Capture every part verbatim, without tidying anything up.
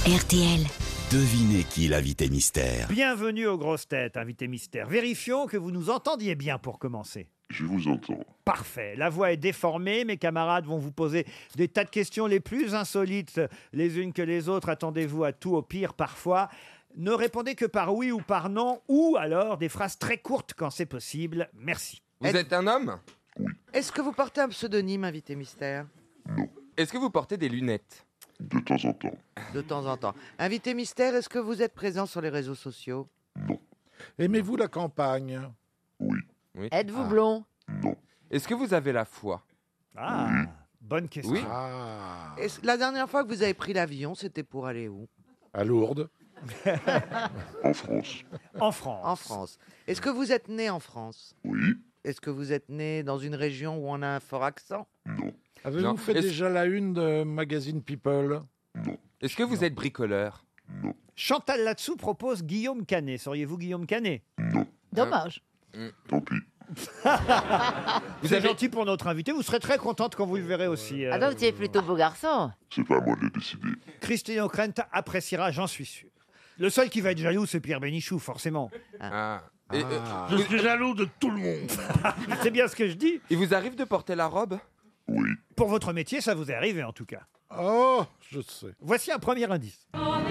R T L. Devinez qui l'invité mystère. Bienvenue aux grosses têtes, invité mystère. Vérifions que vous nous entendiez bien pour commencer. Je vous entends. Parfait. La voix est déformée. Mes camarades vont vous poser des tas de questions les plus insolites les unes que les autres. Attendez-vous à tout, au pire parfois. Ne répondez que par oui ou par non, ou alors des phrases très courtes quand c'est possible. Merci. Vous êtes un homme? Est-ce que vous portez un pseudonyme, invité mystère? Non, Est-ce que vous portez des lunettes? de temps en temps. De temps en temps. Invité mystère, est-ce que vous êtes présent sur les réseaux sociaux? Non, Aimez-vous la campagne? oui, Êtes-vous blond? non, Est-ce que vous avez la foi? Ah, bonne question. Oui. Ah, Est-ce- La dernière fois que vous avez pris l'avion, c'était pour aller où? à Lourdes. en France. En France. En France. Est-ce que vous êtes né en France? Oui, Est-ce que vous êtes né dans une région où on a un fort accent? non, Avez-vous Non. fait Est-ce- déjà la une de Magazine People? non, Est-ce que vous êtes bricoleur? non, Chantal là-dessous propose Guillaume Canet. Seriez-vous Guillaume Canet? non, Dommage. tant pis. Vous êtes gentil pour notre invité. Vous serez très contente quand vous le verrez aussi. euh, Ah donc tu es plutôt beau garçon. C'est pas à moi de le décider. Christine O'Krent appréciera, j'en suis sûr. Le seul qui va être jaloux, c'est Pierre Bénichou, forcément. Ah. Et, euh, Ah. Je suis jaloux de tout le monde. C'est bien ce que je dis. il vous arrive de porter la robe? Oui, Pour votre métier, ça vous est arrivé en tout cas. Oh, je sais. Voici un premier indice.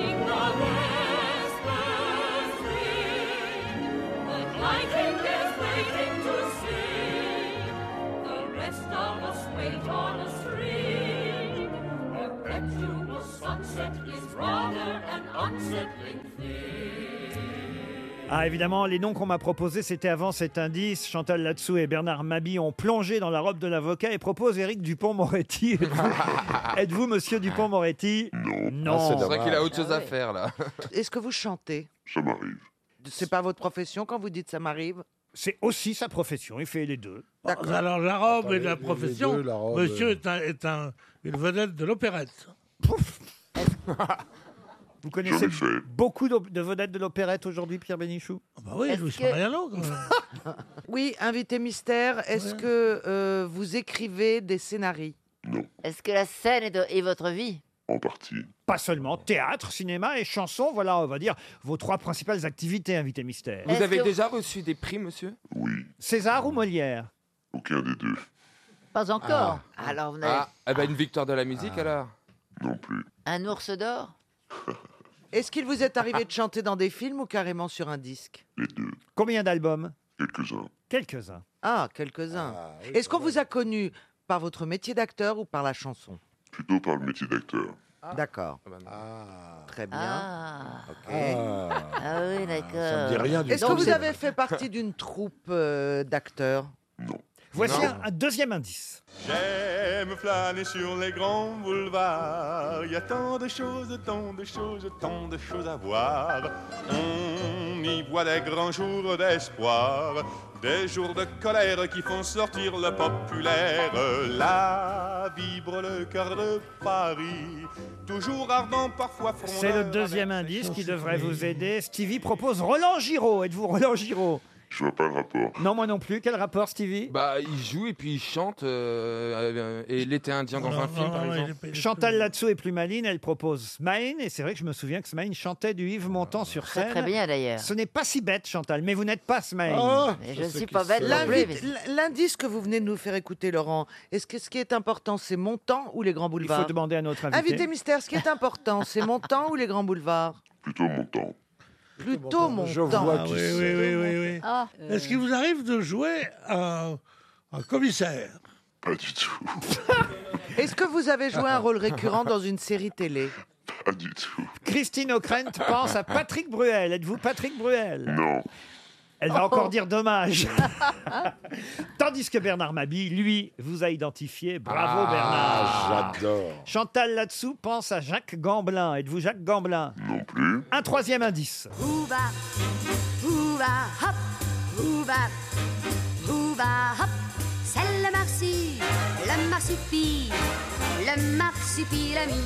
Ah, évidemment, les noms qu'on m'a proposés, c'était avant cet indice. Chantal Latsou et Bernard Mabie ont plongé dans la robe de l'avocat et proposent Éric Dupond-Moretti. Êtes-vous, êtes-vous monsieur Dupond-Moretti? non, Non. Ah, c'est C'est vrai qu'il a autre Ah chose à ouais. faire là. Est-ce que vous chantez? ça m'arrive. C'est pas votre profession quand vous dites ça m'arrive? C'est aussi sa profession, il fait les deux. D'accord. Alors la robe Attends, et la les- les profession, deux, la robe, monsieur euh. est, un, est un- une vedette de l'opérette. Vous connaissez J'en ai fait. beaucoup de, de vedettes de l'opérette aujourd'hui, Pierre Bénichou? Ah bah oui, Est-ce Louis que- Mariano. quand même. Oui, invité mystère, est-ce Ouais. que euh, vous écrivez des scénarios? Non, Est-ce que la scène est, de- est votre vie? en partie. Pas seulement théâtre, cinéma et chanson, voilà, on va dire, vos trois principales activités, invité mystère. Vous Est-ce avez que- déjà reçu des prix, monsieur? Oui, César ou Molière? aucun des deux. Pas encore. Alors vous n'avez Ah, eh ben une victoire de la musique alors? Non plus. un ours d'or? Est-ce qu'il vous est arrivé de chanter dans des films ou carrément sur un disque? Les deux. Combien d'albums? Quelques-uns. Quelques-uns. Ah, quelques-uns. Ah, oui, Est-ce qu'on quand même. vous a connu par votre métier d'acteur ou par la chanson? Plutôt par le métier d'acteur. D'accord, Ah bah non. Ah, très bien. Ah, Ok. ah. ah oui, Ça me dit d'accord. rien du Est-ce tout. que vous c'est- avez fait partie d'une troupe euh, d'acteurs? Non, Voici Non. un, un deuxième indice. J'aime flâner sur les grands boulevards. Il y a tant de choses, tant de choses, tant de choses à voir. On y voit des grands jours d'espoir, des jours de colère qui font sortir le populaire. Là vibre le cœur de Paris, toujours ardent, parfois frondeur. C'est le deuxième indice qui devrait vous aider. Stevie propose Roland Giraud. Êtes-vous Roland Giraud? je vois pas le rapport. Non, moi non plus. Quel rapport, Stevie? Bah il joue et puis il chante euh, euh, et l'été indien dans Non, un non, film par non, il exemple. est pas- il est Chantal pas- Latsou est plus maline, elle propose Smaïn, et c'est vrai que je me souviens que Smaïn chantait du Yves Montand sur Très scène. très bien d'ailleurs. Ce n'est pas si bête, Chantal, mais vous n'êtes pas Smaïn. Ah, Mais je je sais suis qui pas bête c'est. non plus. L'invite- mais- L'indice que vous venez de nous faire écouter, Laurent, est-ce que ce qui est important, c'est Montand ou les grands Il boulevards? faut demander à notre invité. Invité mystère, ce qui est important, c'est Montand ou les grands boulevards? Plutôt mon temps. Plutôt Je Montand. vois Ah qui oui, c'est. oui, oui, oui, oui. Ah, Est-ce qu'il vous arrive de jouer un, un commissaire? Pas du tout. Est-ce que vous avez joué un rôle récurrent dans une série télé? Pas du tout. Christine O'Krent pense à Patrick Bruel. Êtes-vous Patrick Bruel? Non, Elle va encore dire dommage. Tandis que Bernard Mabie, lui, vous a identifié. Bravo Ah. Bernard. Ah, j'adore. Chantal Latsou pense à Jacques Gamblin. Êtes-vous Jacques Gamblin? non plus. Un troisième indice. Ouba, ouba, hop, ouba, ouba, hop. C'est le marsi, le marsupi, le marsupilami.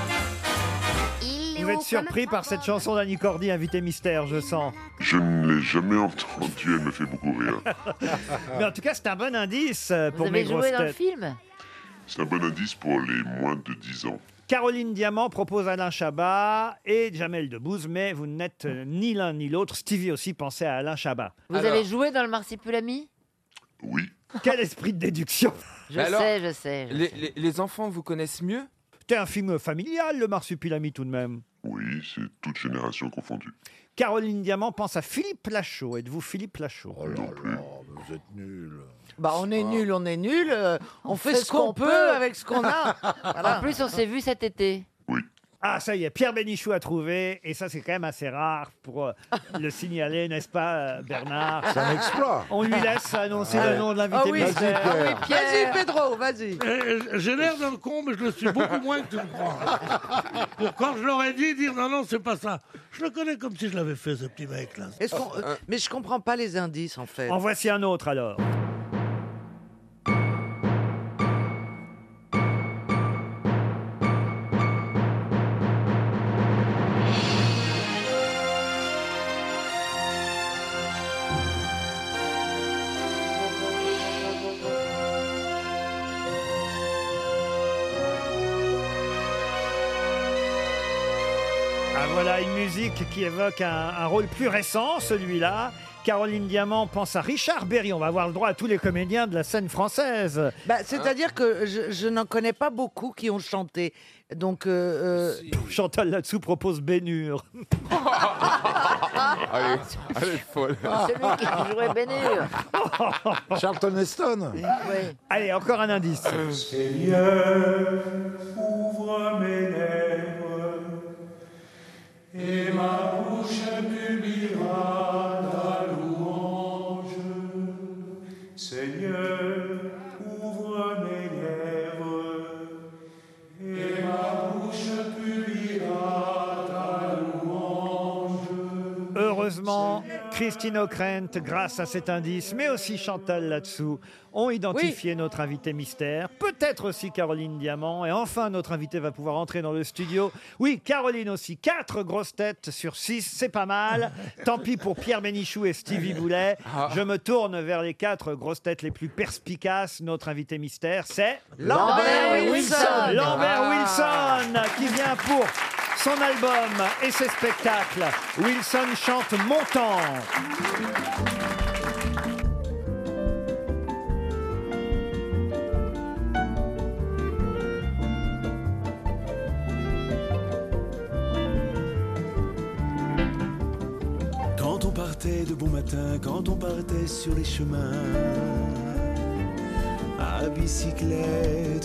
Il est Vous haut êtes comme surpris par cette chanson d'Annie Cordy, invité mystère, je sens. Je ne l'ai jamais entendue, elle me fait beaucoup rire. Mais en tout cas, c'est un bon indice euh, vous pour mes avez grosses joué dans le têtes. film? C'est un bon indice pour les moins de dix ans. Caroline Diamant propose Alain Chabat et Jamel Debbouze, mais vous n'êtes euh, ni l'un ni l'autre. Stevie aussi pensait à Alain Chabat. Vous Alors. avez joué dans le Marsipulami? Oui. Quel esprit de déduction! Je Alors, sais, je sais. je Les, sais. les- les enfants vous connaissent mieux? C'était un film familial, le Marsupilami tout de même. Oui, c'est toute génération confondue. Caroline Diamant pense à Philippe Lachaud. Êtes-vous Philippe Lachaud? Oh là là, vous êtes nuls. Bah, on est nul, on est nul. euh, on, On fait, ce qu'on peut, avec ce qu'on a. Voilà. En plus, on s'est vu cet été. Ah, ça y est, Pierre Bénichou a trouvé, et ça c'est quand même assez rare pour euh, le signaler, n'est-ce pas, euh, Bernard? C'est un exploit. On lui laisse annoncer Ouais. le nom de l'invité Ah oui, mystère. ah oui, Pierre. Vas-y, Pedro, vas-y. Eh, J'ai l'air d'un con, mais je le suis beaucoup moins que tu le crois. Pour quand je l'aurais dit, dire non, non, c'est pas ça. Je le connais comme si je l'avais fait, ce petit mec-là. Est-ce qu'on- euh, mais je comprends pas les indices, en fait. En voici un autre alors. Ah, voilà une musique qui évoque un, un rôle plus récent, celui-là. Caroline Diamant pense à Richard Berry. On va avoir le droit à tous les comédiens de la scène française. Bah, c'est-à-dire que je, je n'en connais pas beaucoup qui ont chanté. Donc, euh, euh, Chantal là-dessous propose Bénure. Allez, allez, folle. C'est lui qui jouait Bénure. Charlton Heston. Oui. Allez, encore un indice. Seigneur, ouvre mes lèvres et ma bouche publiera ta louange. Seigneur, ouvre mes lèvres et ma bouche publiera ta louange. Heureusement, Christine O'Krent, grâce à cet indice, mais aussi Chantal là-dessous, ont identifié notre invité mystère, peut-être aussi Caroline Diamant, et enfin notre invité va pouvoir entrer dans le studio. Oui, Caroline aussi, quatre grosses têtes sur six, c'est pas mal. Tant pis pour Pierre Bénichou et Stevie Boulet. Je me tourne vers les quatre grosses têtes les plus perspicaces. Notre invité mystère, c'est Lambert Wilson. Lambert Ah. Wilson, qui vient pour son album et ses spectacles. Wilson chante Montant. Quand on partait de bon matin, quand on partait sur les chemins, à bicyclette,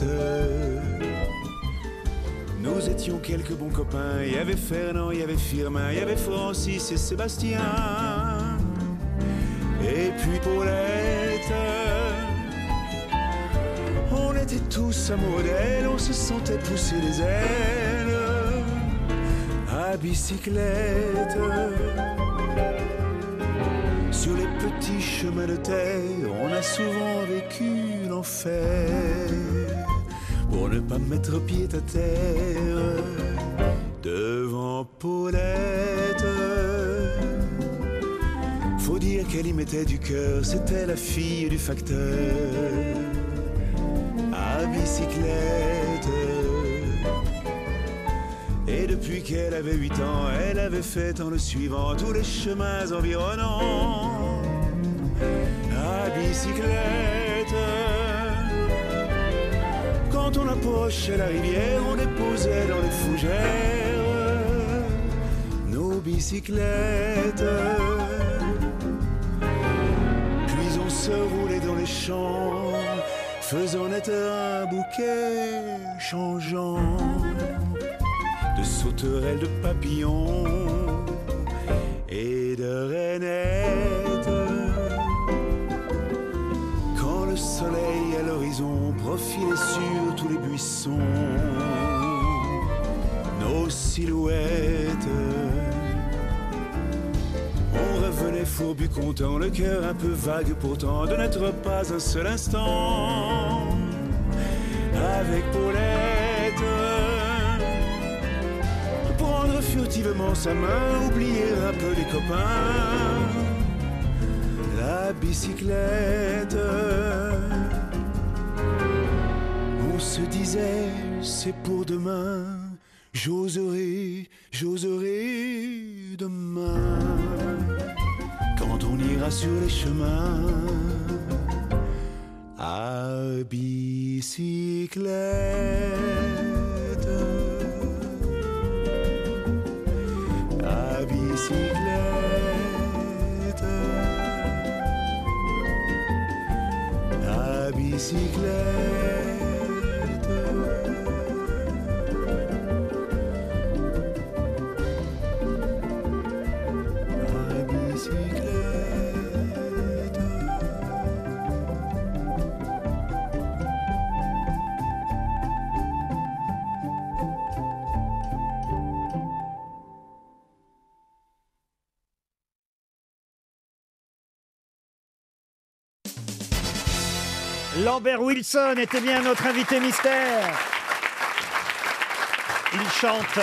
nous étions quelques bons copains. Il y avait Fernand, il y avait Firmin, il y avait Francis et Sébastien. Et puis Paulette, on était tous amoureux d'elle, on se sentait pousser les ailes à bicyclette. Sur les petits chemins de terre, on a souvent vécu l'enfer. Pour ne pas mettre pied à terre devant Paulette. Faut dire qu'elle y mettait du cœur, c'était la fille du facteur à bicyclette. Et depuis qu'elle avait huit ans, elle avait fait en le suivant tous les chemins environnants à bicyclette. Quand on approchait la rivière, on déposait dans les fougères nos bicyclettes. Puis on se roulait dans les champs, faisant naître un bouquet changeant de sauterelles, de papillons et de rainettes. Quand le soleil à l'horizon profilait sur tous les buissons nos silhouettes, on revenait fourbu content, le cœur un peu vague pourtant, de n'être pas un seul instant avec Paulette. Prendre furtivement sa main, oublier un peu les copains, la bicyclette. On se disait c'est pour demain, j'oserai, j'oserai demain. Quand on ira sur les chemins à bicyclette, à bicyclette, à bicyclette. Lambert Wilson était bien notre invité mystère. Il chante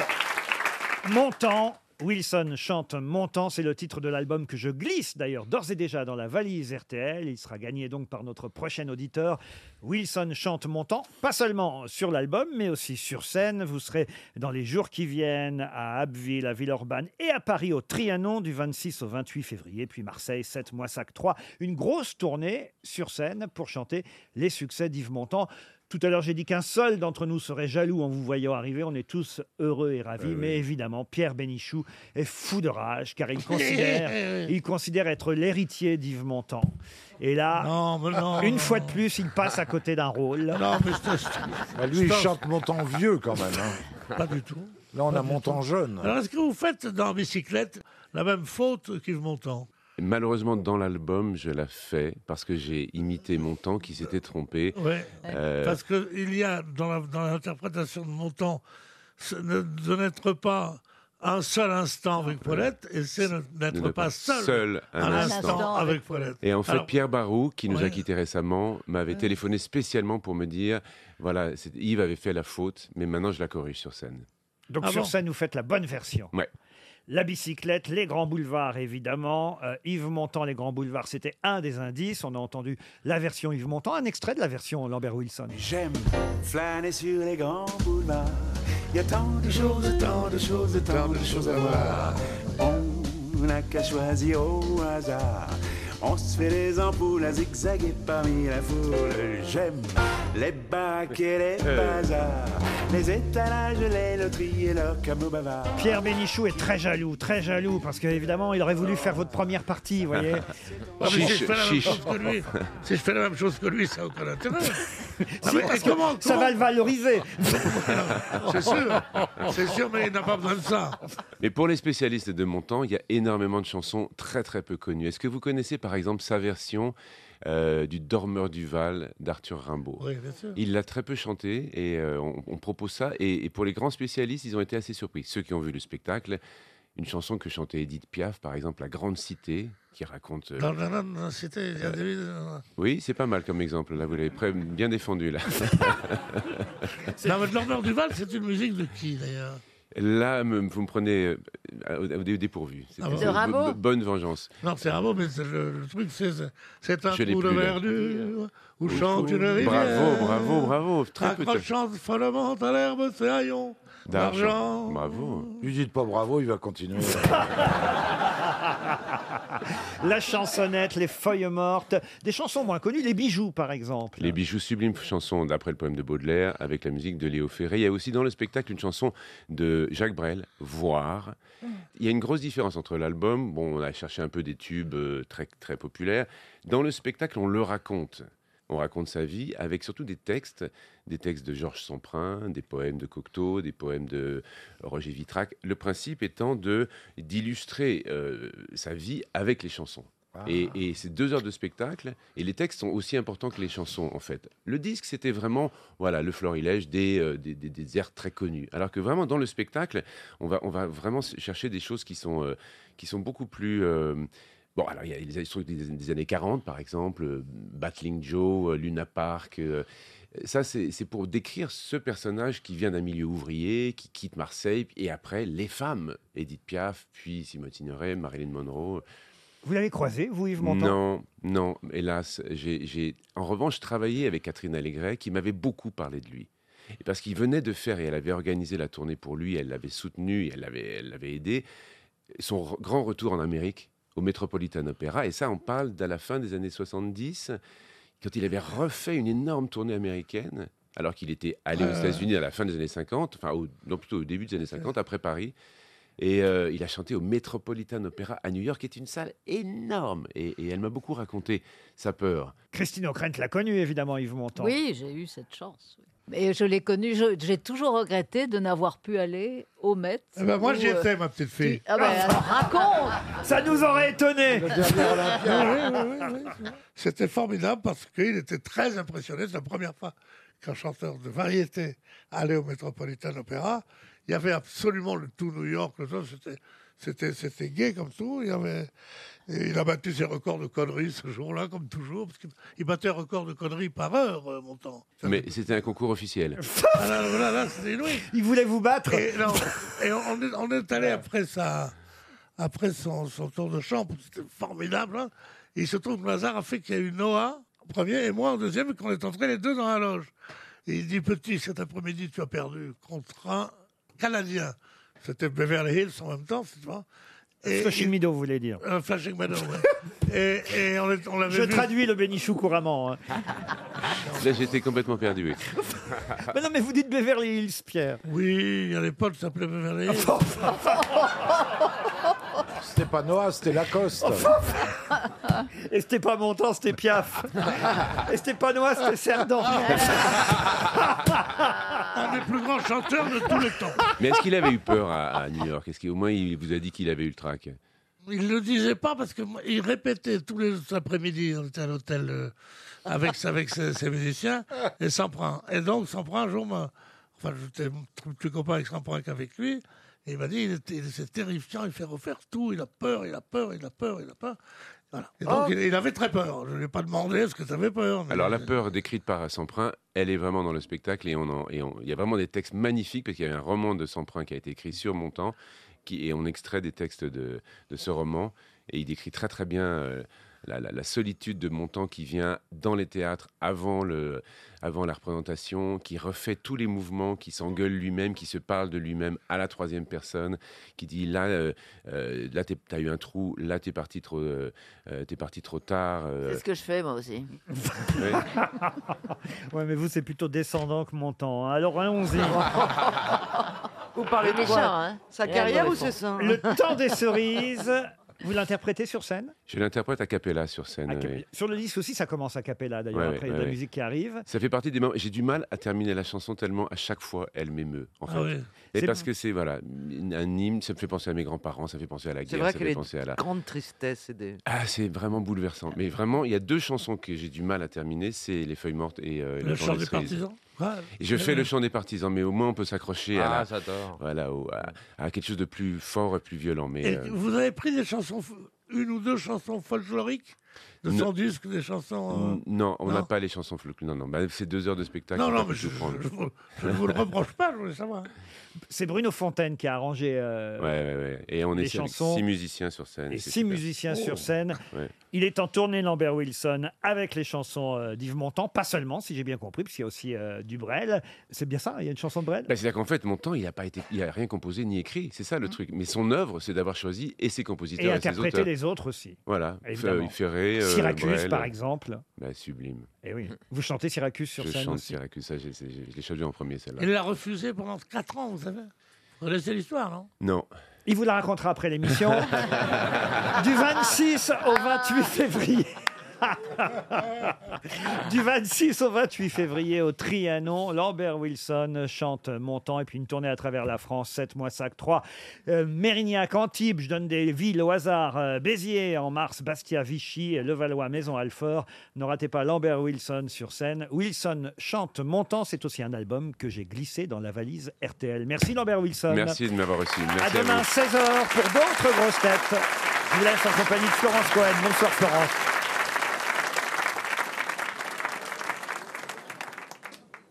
Montant. Wilson chante Montant, c'est le titre de l'album que je glisse d'ailleurs d'ores et déjà dans la valise R T L. Il sera gagné donc par notre prochain auditeur. Wilson chante Montant, pas seulement sur l'album, mais aussi sur scène. Vous serez dans les jours qui viennent à Abbeville, à Villeurbanne et à Paris au Trianon du vingt-six au vingt-huit février, puis Marseille, Sète, Moissac, Troyes. Une grosse tournée sur scène pour chanter les succès d'Yves Montand. Tout à l'heure, j'ai dit qu'un seul d'entre nous serait jaloux en vous voyant arriver. On est tous heureux et ravis. Oui, oui. Mais évidemment, Pierre Bénichou est fou de rage car il considère, il considère être l'héritier d'Yves Montand. Et là, Non, mais non, une non. fois de plus, il passe à côté d'un rôle. Non, mais c'est- Bah, lui, il Stop. chante Montant vieux quand même. hein. Pas du tout. Là, on Pas a du Montant tout. jeune. Alors, est-ce que vous faites dans Bicyclette la même faute qu'Yves Montand? Malheureusement, dans l'album, je la fais parce que j'ai imité Montand qui s'était trompé. Ouais. Euh, Parce qu'il y a dans la- dans l'interprétation de Montand ce- ne- de n'être pas un seul instant avec Paulette, et c'est ne- de n'être ne pas seul, seul un, un instant. instant avec Paulette. Et en fait, Alors, Pierre Barou, qui nous ouais. a quittés récemment, m'avait téléphoné spécialement pour me dire, voilà, c'est- Yves avait fait la faute, mais maintenant je la corrige sur scène. Donc Ah sur bon scène, vous faites la bonne version. Ouais. La bicyclette, les grands boulevards, évidemment. Euh, Yves Montand, les grands boulevards, c'était un des indices. On a entendu la version Yves Montand, un extrait de la version Lambert Wilson. J'aime flâner sur les grands boulevards. Il y a tant de choses, tant de choses, tant de choses à voir. On n'a qu'à choisir au hasard. On se fait les ampoules à zigzaguer parmi la foule. J'aime les bacs et les bazars, les étalages, les loteries et leurs cameaux bavards. Pierre Bénichou est très jaloux, très jaloux, parce qu'évidemment, il aurait voulu faire votre première partie, vous voyez. Ah, mais si Chiche, je fais la même chiche. chose que lui, si je fais la même chose que lui, ça n'a aucun intérêt. Ah, Si, mais parce que comment- ça comment- va le valoriser. C'est sûr, c'est sûr, mais il n'a pas besoin de ça. Mais pour les spécialistes de Montand, il y a énormément de chansons très très peu connues. Est-ce que vous connaissez par exemple sa version euh, du Dormeur du Val d'Arthur Rimbaud? Oui, bien sûr. Il l'a très peu chanté et euh, on, on propose ça. Et, et pour les grands spécialistes, ils ont été assez surpris. Ceux qui ont vu le spectacle, une chanson que chantait Edith Piaf, par exemple, La Grande Cité, qui raconte. euh, Dans, dans, dans, dans la cité, il y a des... Oui, c'est pas mal comme exemple. Là, vous l'avez pré- bien défendu. Là, Non, mais Dormeur du Val, c'est une musique de qui, d'ailleurs? là me- vous me prenez euh, au, au dépourvu. C'est Ah bon De Rimbaud bo- bonne vengeance. Non, c'est Rimbaud, mais c'est le, le truc, c'est c'est un Je l'ai trou de plus, là. verdure où chante une rivière. Bravo, bravo, bravo. Très peu de- Accrochant follement à l'herbe ses haillons d'argent. Bravo. Lui dites pas bravo, il va continuer. La chansonnette, les feuilles mortes, des chansons moins connues, les bijoux, par exemple. Les bijoux, sublimes chansons d'après le poème de Baudelaire, avec la musique de Léo Ferré. Il y a aussi dans le spectacle une chanson de Jacques Brel, Voir. Il y a une grosse différence entre l'album. Bon, on a cherché un peu des tubes euh, très, très populaires. Dans le spectacle, on le raconte. On raconte sa vie avec surtout des textes, des textes de Georges Semprin, des poèmes de Cocteau, des poèmes de Roger Vitrac. Le principe étant de d'illustrer euh, sa vie avec les chansons. Ah. Et, et c'est deux heures de spectacle, et les textes sont aussi importants que les chansons, en fait. Le disque, c'était vraiment voilà, le florilège des, euh, des, des, des airs très connus. Alors que vraiment, dans le spectacle, on va, on va vraiment chercher des choses qui sont, euh, qui sont beaucoup plus... euh, Bon, alors il y a les trucs des, des années quarante, par exemple, euh, Battling Joe, euh, Luna Park. euh, ça, c'est c'est pour décrire ce personnage qui vient d'un milieu ouvrier, qui quitte Marseille, et après, les femmes, Edith Piaf, puis Simone Signoret, Marilyn Monroe. Vous l'avez croisé, vous, Yves Montand? Non, non, hélas. J'ai, j'ai, en revanche, travaillé avec Catherine Allégret, qui m'avait beaucoup parlé de lui. Et parce qu'il venait de faire, et elle avait organisé la tournée pour lui, elle l'avait soutenu, elle l'avait, elle l'avait aidé, son re- grand retour en Amérique, au Metropolitan Opera. Et ça, on parle de la fin des années soixante-dix, quand il avait refait une énorme tournée américaine, alors qu'il était allé aux Euh. États-Unis à la fin des années cinquante, enfin, au, non, plutôt au début des années cinquante, après Paris. Et euh, il a chanté au Metropolitan Opera à New York, qui est une salle énorme. Et, et elle m'a beaucoup raconté sa peur. Christine O'Krent l'a connu, évidemment, Yves Montand. Oui, j'ai eu cette chance. oui. Et je l'ai connu, je- j'ai toujours regretté de n'avoir pu aller au Met. Eh ben, moi, où, j'y euh, étais, ma petite fille. Ah ben, alors, raconte. Ça nous aurait étonné. Oui, oui, oui, oui. C'était formidable parce qu'il était très impressionné. C'est la première fois qu'un chanteur de variété allait au Metropolitan Opera. Il y avait absolument le tout New York. Le tout, c'était, c'était, c'était gai comme tout. Il, y avait, et il a battu ses records de conneries ce jour-là, comme toujours. Parce qu'il il battait un record de conneries par heure, euh, mon temps. Mais c'était un concours officiel. Ah là, là, là, c'était inouï. Il voulait vous battre. Et, non, et on, est, on est allé après, sa, après son, son tour de chant. C'était formidable. Hein. Et il se trouve que le hasard a fait qu'il y a eu Noah en premier et moi en deuxième, et qu'on est entrés les deux dans la loge. Et il dit, petit, cet après-midi, tu as perdu contre un Canadien. C'était Beverly Hills en même temps, tu vois. Flushing Meadow, vous voulez dire. Un Flashing Meadow, ouais. et, et on, est- on l'avait Je vu. traduis le bénichou couramment. hein. Là, j'étais complètement perdu. oui. Mais non, mais vous dites Beverly Hills, Pierre. Oui, il y a des potes qui s'appelaient Beverly Hills. C'était pas Noah, c'était Lacoste. Et c'était pas Montand, c'était Piaf. Et c'était pas Noah, c'était Cerdan. Un des plus grands chanteurs de tous les temps. Mais est-ce qu'il avait eu peur à, à New York? Est-ce qu'au moins il vous a dit qu'il avait eu le trac? Il ne le disait pas parce qu'il répétait tous les après-midi. On était à l'hôtel euh, avec, avec ses, ses musiciens et Samprin. Et donc Samprin, un jour, m'a- enfin, j'étais plus copain avec Samprin qu'avec lui. Et il m'a dit, il était, il- c'est terrifiant, il fait refaire tout, il a peur, il a peur, il a peur, il a peur. Voilà. Et donc Oh. il, il avait très peur. Je ne lui ai pas demandé est-ce que tu avais peur. mais- Alors la peur décrite par Samprin, elle est vraiment dans le spectacle et on en- et on- il y a vraiment des textes magnifiques parce qu'il y a un roman de Samprin qui a été écrit sur Montand qui, et on extrait des textes de, de ce roman et il décrit très très bien euh, la, la- la solitude de Montand qui vient dans les théâtres avant, le, avant la représentation, qui refait tous les mouvements, qui s'engueule lui-même, qui se parle de lui-même à la troisième personne, qui dit là, euh, euh, là t'es- t'as eu un trou, là t'es parti trop, euh, euh, t'es parti trop tard. euh, C'est ce que je fais, moi aussi. ouais. Ouais, mais vous, c'est plutôt descendant que Montand. hein. Alors, allons-y. Vous parlez de méchant, quoi hein. Sa Et carrière un ou mauvais c'est fond. ça Le temps des cerises. Vous l'interprétez sur scène Je l'interprète a cappella sur scène. A oui. cappella. Sur le disque aussi, ça commence à cappella, d'ailleurs. Ouais, Après, ouais, il y a de la ouais. musique qui arrive. Ça fait partie des moments. J'ai du mal à terminer la chanson tellement à chaque fois elle m'émeut. En fait. Ah oui. Et C'est- parce que c'est voilà un hymne, ça me fait penser à mes grands-parents, ça fait penser à la C'est guerre, vrai ça qu'elle fait est penser à la. grande tristesse. Et des... Ah, c'est vraiment bouleversant. Mais vraiment, il y a deux chansons que j'ai du mal à terminer, c'est Les Feuilles Mortes et euh, Le Le chant des cerises. partisans. Ouais. Et je fais le chant des partisans, mais au moins on peut s'accrocher à, Ah, la- j'adore. voilà, au- à, à quelque chose de plus fort et plus violent. Mais Et euh, vous avez pris des chansons, f- une ou deux chansons folkloriques de Non. son disque, des chansons. euh, non, on n'a non. pas les chansons folk. Non, non, bah, c'est deux heures de spectacle. Non, on non, peut mais tout je, prendre. je, vous- je ne vous le reproche pas, je voulais savoir. C'est Bruno Fontaine qui a arrangé euh, Ouais, ouais, ouais. Et on les est avec chansons. six musiciens sur scène. et c'est six super. musiciens Oh. sur scène. Ouais. Il est en tournée Lambert Wilson avec les chansons euh, d'Yves Montand, pas seulement, si j'ai bien compris, puisqu'il y a aussi euh, du Brel. C'est bien ça? Il y a une chanson de Brel? Bah, c'est-à-dire qu'en fait, Montand, il n'a pas été, il a rien composé ni écrit. C'est ça le truc. Mais son œuvre, c'est d'avoir choisi et ses compositeurs Et et, ses interpréter auteurs. les autres aussi. Voilà. Évidemment. F- Ferré, euh, Syracuse, Brel. par exemple. Bah, sublime. Et oui. Vous chantez Syracuse sur Je scène chante aussi. Syracuse. Ça, j'ai- c'est- je l'ai chanté en premier, celle-là. Il l'a refusé pendant quatre ans, vous savez. Vous connaissez l'histoire, non? Non. Il vous la racontera après l'émission. Du vingt-six au vingt-huit février. Du vingt-six au vingt-huit février au Trianon, Lambert Wilson chante Montand et puis une tournée à travers la France, sept Moissac, trois euh, Mérignac, Antibes, je donne des villes au hasard, euh, Béziers en mars, Bastia, Vichy, Levallois, Maison-Alfort. Ne ratez pas Lambert Wilson sur scène. Wilson chante Montand, c'est aussi un album que j'ai glissé dans la valise R T L. Merci Lambert Wilson. Merci de m'avoir reçu. À Merci à, demain vous. seize heures pour d'autres grosses têtes. Je vous laisse en compagnie de Florence Cohen. Bonsoir Florence.